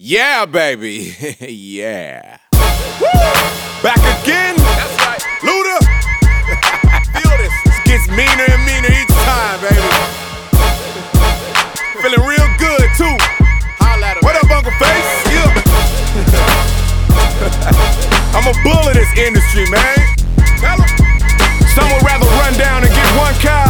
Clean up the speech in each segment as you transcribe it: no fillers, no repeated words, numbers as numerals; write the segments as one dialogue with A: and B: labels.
A: Yeah, baby. Yeah. Woo! Back again. That's right. Luda. Feel this. It gets meaner and meaner each time, baby. Feeling real good, too. Holla at him. What up, Uncle Face? Yeah. I'm a bull of this industry, man. Tell him. Some would rather run down and get one cow.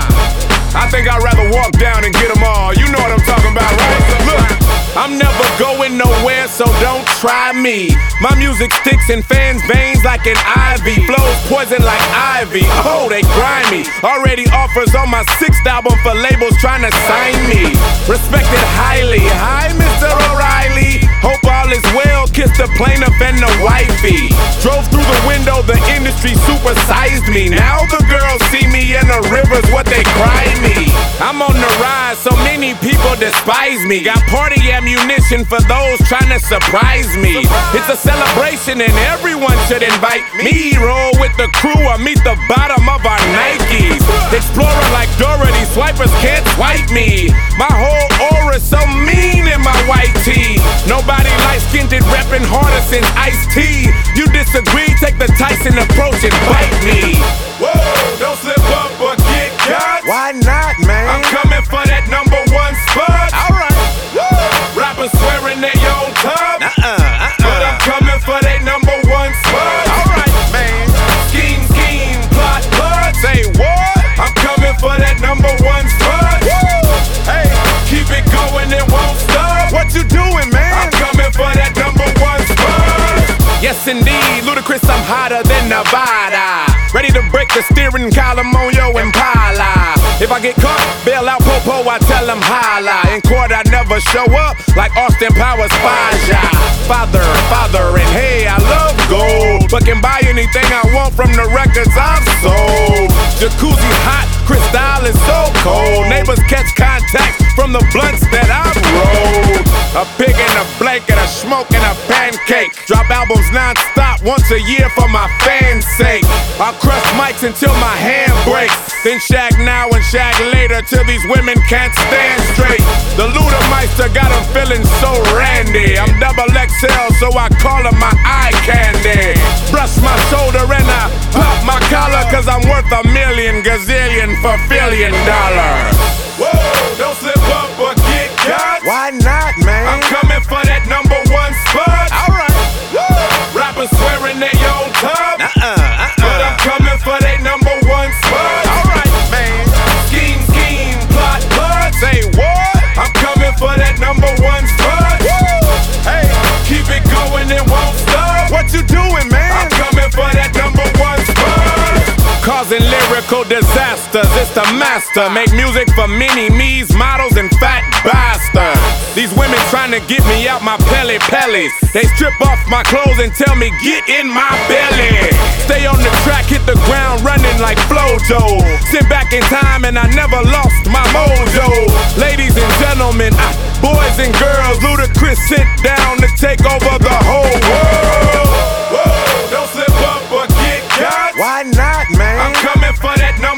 A: I think I'd rather walk down and get them all. You know what I'm talking about, right? Look, I'm never going nowhere, so don't try me. My music sticks in fans' veins like an ivy. Flows poison like ivy. Oh, they grimy. Already offers on my 6th album for labels trying to sign me. Respected highly. Hi, Mr. O'Reilly. Hope all is well. Kiss the plaintiff and the wifey. Drove through the window, the industry supersized me. Now the girls see me in the rivers, what they cry me. I'm on the rise, so many people despise me. Got party ammunition for those trying to surprise me. It's a celebration and everyone should invite me. Roll with the crew or meet the bottom of our Nikes. Explorer like Dorothy, swipers can't swipe me. My whole aura's so mean in my white tee. Nobody light-skinned reppin' harder since Ice-T. You disagree, take the Tyson approach and bite me. Whoa, don't slip up or get cut. Why not, man? I'm coming for that #1 spot. Alright. Rappers swearing they on top. But I'm coming for that #1 spot. Alright, man. Scheme, scheme, plot, plot. Say what? I'm coming for that #1 spot. Woo! Hey, keep it going, it won't stop. What you doing, man? I'm coming for that #1 spot. Yes, indeed, Ludacris, I'm hotter than Nevada. Ready to break the steering column on your Impala. If I get caught, bail out Popo, I tell him holla. In court, I never show up like Austin Powers Faja. Father, and hey, I love gold, but can buy anything I want from the records I've sold. Jacuzzi hot, Cristal is so cold. Neighbors catch contact from the blunts that I've rolled. A pig in a blanket, a smoke and a pancake. Drop albums non-stop once a year for my fans' sake. I'll crush mics until my hand breaks. Then shag now and shag later till these women can't stand straight. The Ludameister got them feeling so randy. I'm double XL, so I call him my eye candy. Brush my shoulder and I pop my collar, cause I'm worth a million gazillion for $1 billion. Whoa, don't slip up or get cut. Why not, man? I'm coming for that #1 spot. Alright. Rappers swearing they on top. But I'm coming for that #1 spot. Alright, man. Scheme, scheme, plot, plot. Say what? I'm coming for that #1 spot. Woo! Hey, keep it going, it won't stop. What you doing, man? I'm coming for that #1 spot. Causing lyrical disasters, it's the master. Make music for mini-me's, models, and fat bastards. These women trying to get me out my pellies. They strip off my clothes and tell me, get in my belly. Stay on the track, hit the ground running like Flojo. Sit back in time and I never lost my mojo. Ladies and gentlemen, boys and girls, Ludacris sit down to take over the whole world. Whoa, don't slip up or get cut. Why not, man? I'm coming for that